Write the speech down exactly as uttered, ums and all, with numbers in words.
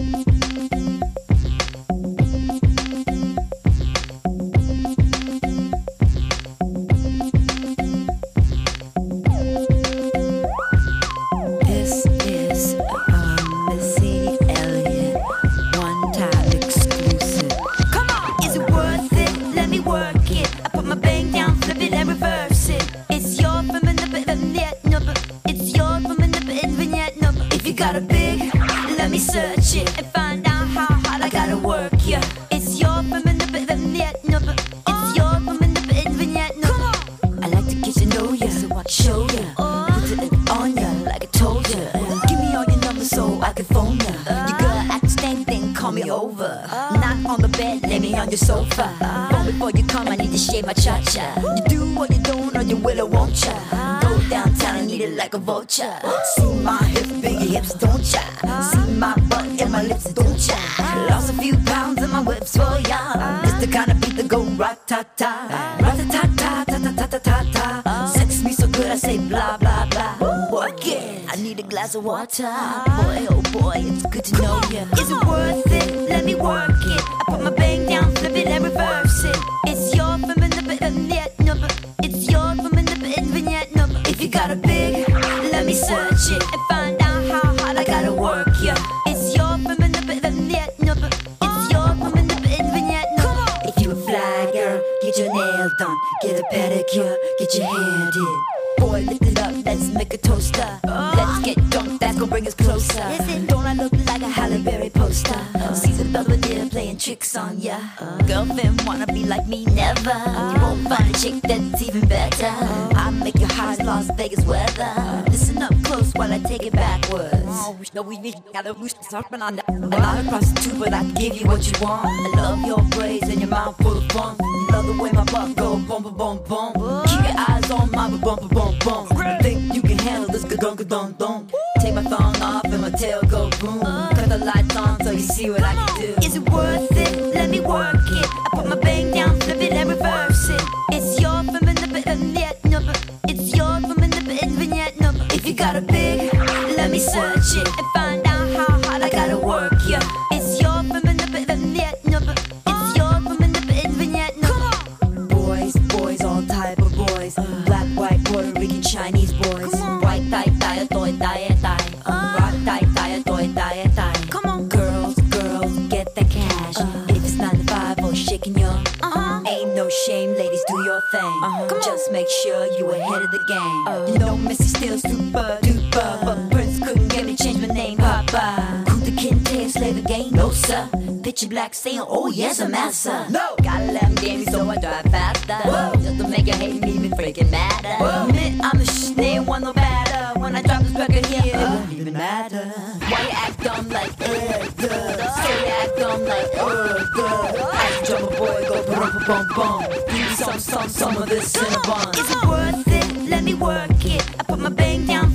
got a big, let me search it and find out how hard I gotta work, yeah. It's your vignette, it's your vignette, I like to get to know ya, so I can show ya, put it on ya like I told ya. Give me all your numbers so I can phone ya. You gotta act stank, then call me over. Not on the bed, lay me on your sofa. Phone before you come, I need to shave my cha-cha. You do or you don't, or you will or won't ya. Go downtown and eat it like a vulture. See my hips, biggie hips, don't ya? See my butt and my lips, don't ya? Lost a few pounds in my whips for ya. It's the kind of beat that go rat-ta-ta, rat-ta-ta-ta-ta-ta-ta-ta. Sex me so good I say blah blah blah. Work it, I need a glass of water. Boy, oh boy, it's good to know ya. Is it worth it? Let me work it. I put my bang down, flip it and reverse it. It's your vignette number. It's your vignette number. If you got a big, let me search it and find out how hard I gotta work ya. It's your vignette number. It's your vignette number. If you a fly girl, get your nails done, get a pedicure, get your hair did. Boy, lift it up, let's make a toaster. Let's get drunk, that's gonna bring us closer. Don't I look like a Halle Berry poster? Caesar Belvedere playing tricks on ya. Girlfriend wanna be like me, never. You won't find a chick that's even better. I make your hot as Las Vegas weather. Listen up close while I take it backwards. No, we need gotta lose something on that. I'm not a prostitute, but I can give you what you want. I love your braids and your mouth full of fun. Love the way my butt go boom, boom, boom, boom. Keep your eyes on my bum, bum, bum, bum. I think you can handle this ga-dun, ga-dun, dun. Take my thong off and my tail go boom. Cut the lights on so you see what I can do. Is it worth it? Let me work it. I put my bang down, flip it and reverse it. It's your vignette number. It's your vignette number. If you got a big, let me search it and find out how hard I gotta work ya. It's your vignette number. It's your vignette number. Boys, boys, all type of boys. Black, white, Puerto Rican, Chinese boys. White, tie, tie, toy, tie, tie. Rock, tie, tie, toy, tie, tie. Come on, girls, girls, get that cash. If it's nine to five or shaking your, ain't no shame, ladies, do your thing. Just make sure you ahead of the game. You know Missy still super duper, but Prince couldn't get me change my name, Papa. Kunta Kinte, slave again, no sir. Picture black saying, oh yes, I'm massa. No, gotta let him get me so I drive faster. Whoa. Just to make you hate me, me freaking matter. Whoa. Admit I'm the sh**, they ain't want no matter. When I drop this record here, uh, it won't even matter. Why you act dumb like, uh, duh? Say you act dumb like, uh, duh. Ask drummer boy, go bum bum bum. Give me some, some, some of this cinnabon. Is it worth it? Let me work it. I put my bang down.